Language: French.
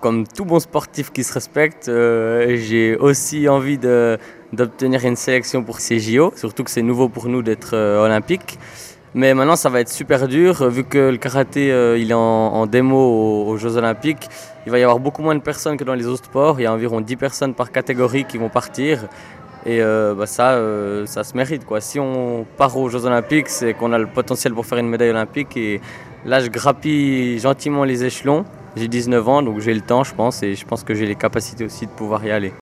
comme tout bon sportif qui se respecte, j'ai aussi envie d'obtenir une sélection pour ces JO, surtout que c'est nouveau pour nous d'être olympique. Mais maintenant, ça va être super dur, vu que le karaté il est en démo aux Jeux Olympiques. Il va y avoir beaucoup moins de personnes que dans les autres sports. Il y a environ 10 personnes par catégorie qui vont partir. Et ça se mérite, quoi. Si on part aux Jeux Olympiques, c'est qu'on a le potentiel pour faire une médaille olympique. Et là, je grappille gentiment les échelons. J'ai 19 ans, donc j'ai le temps, je pense. Et je pense que j'ai les capacités aussi de pouvoir y aller.